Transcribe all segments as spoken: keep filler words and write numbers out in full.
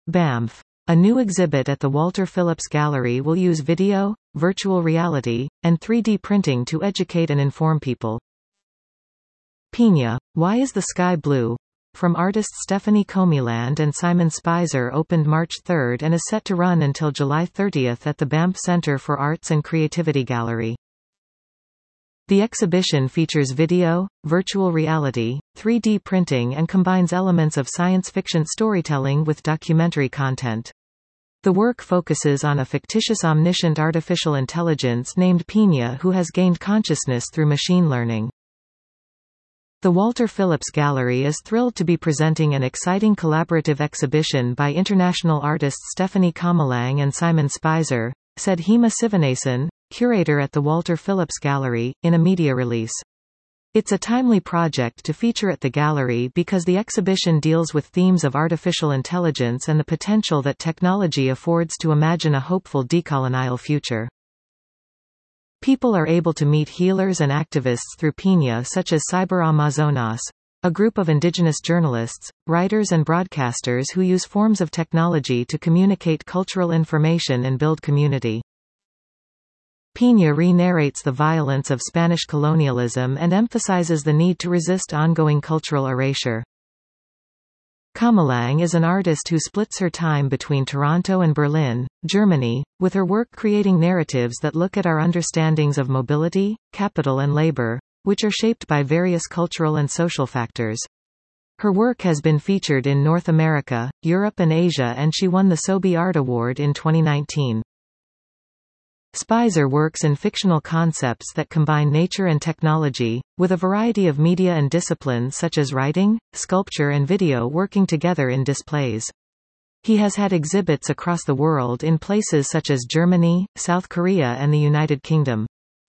Banff. A new exhibit at the Walter Phillips Gallery will use video, virtual reality, and three D printing to educate and inform people. Pina. Why is the Sky Blue? From artists Stephanie Comeland and Simon Spicer opened March third and is set to run until July thirtieth at the Banff Centre for Arts and Creativity Gallery. The exhibition features video, virtual reality, three D printing and combines elements of science fiction storytelling with documentary content. The work focuses on a fictitious omniscient artificial intelligence named Pina who has gained consciousness through machine learning. The Walter Phillips Gallery is thrilled to be presenting an exciting collaborative exhibition by international artists Stephanie Comeland and Simon Spicer, said Hema Sivanesan, curator at the Walter Phillips Gallery, in a media release. It's a timely project to feature at the gallery because the exhibition deals with themes of artificial intelligence and the potential that technology affords to imagine a hopeful decolonial future. People are able to meet healers and activists through Pina such as Cyber Amazonas, a group of indigenous journalists, writers and broadcasters who use forms of technology to communicate cultural information and build community. Pina re-narrates the violence of Spanish colonialism and emphasizes the need to resist ongoing cultural erasure. Comeland is an artist who splits her time between Toronto and Berlin, Germany, with her work creating narratives that look at our understandings of mobility, capital and labor, which are shaped by various cultural and social factors. Her work has been featured in North America, Europe and Asia and she won the Sobey Art Award in twenty nineteen. Spicer works in fictional concepts that combine nature and technology, with a variety of media and disciplines such as writing, sculpture and video working together in displays. He has had exhibits across the world in places such as Germany, South Korea and the United Kingdom.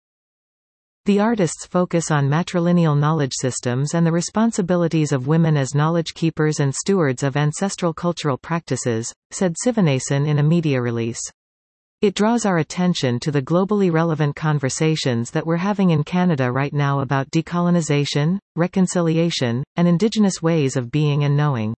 The artists focus on matrilineal knowledge systems and the responsibilities of women as knowledge keepers and stewards of ancestral cultural practices, said Sivanesan in a media release. It draws our attention to the globally relevant conversations that we're having in Canada right now about decolonization, reconciliation, and Indigenous ways of being and knowing.